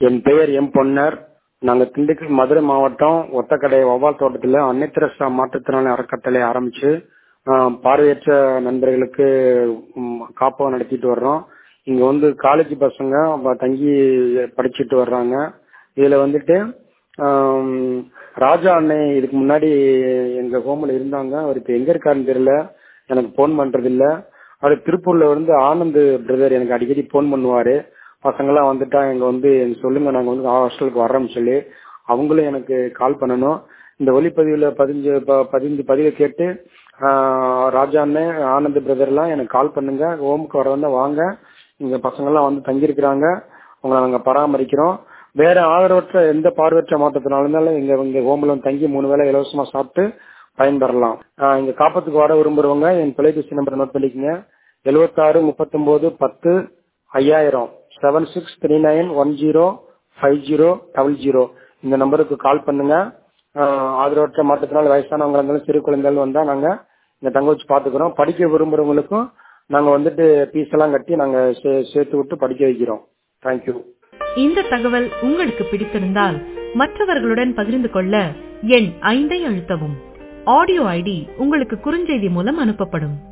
என் பெயர் எம் பொன்னர். நாங்க திண்டுக்கல் மதுரை மாவட்டம் ஒத்தக்கடை வவ்வால் தோட்டத்துல அன்னை தெரசா மாற்றுத்திறனாளி அறக்கட்டளை ஆரம்பிச்சு பார்வையற்ற நண்பர்களுக்கு காப்பகம் நடத்திட்டு வர்றோம். இங்க வந்து காலேஜ் பசங்க தங்கி படிச்சுட்டு வர்றாங்க. இதுல வந்துட்டு ராஜா அண்ணே இதுக்கு முன்னாடி எங்க ஹோம்ல இருந்தாங்க. அவர் இப்ப எங்க இருக்காருன்னு தெரியல, எனக்கு போன் பண்றது இல்ல. அது திருப்பூர்ல வந்து ஆனந்த் பிரதர் எனக்கு அடிக்கடி போன் பண்ணுவாரு. பசங்கெல்லாம் வந்துட்டா எங்க வந்து சொல்லுங்க, நாங்க வந்து ஹாஸ்டலுக்கு வர்றோம்னு சொல்லி அவங்களும் எனக்கு கால் பண்ணணும். இந்த ஒலிப்பதிவுல பதிவை கேட்டு ராஜா அண்ணே ஆனந்த் பிரதர் எல்லாம் எனக்கு கால் பண்ணுங்க. ஹோமுக்கு வர வந்தா வாங்க, இங்க பசங்க எல்லாம் வந்து தங்கி இருக்கிறாங்க, உங்களை நாங்க பராமரிக்கிறோம். வேற ஆதரவற்ற எந்த பார்வையற்ற மாற்றத்தினாலும் எங்க ஹோம்ல தங்கி 3 வேளை இலவசமா சாப்பிட்டு பயன்பெறலாம். இங்க காப்பத்துக்கு வர விரும்புறவங்க என் தொலைபேசி நம்பர் நோட் பண்ணிக்கங்க. 76 39 10 5000 7639105000 இந்த நம்பருக்கு கால் பண்ணுங்க. ஆதரவற்ற மாற்றத்தினால் வயசானவங்க இருந்தாலும் சிறு குழந்தைகள் வந்தா நாங்க இங்க தங்க வச்சு பாத்துக்கிறோம். படிக்க விரும்புறவங்களுக்கும் நாங்க வந்துட்டு பீஸ் எல்லாம் கட்டி நாங்க சேர்த்து விட்டு படிக்க வைக்கிறோம். தேங்க்யூ. இந்த தகவல் உங்களுக்கு பிடித்திருந்தால் மற்றவர்களுடன் பகிர்ந்து கொள்ள எண் 5 அழுத்தவும். ஆடியோ ஐடி உங்களுக்கு குறுஞ்செய்தி மூலம் அனுப்பப்படும்.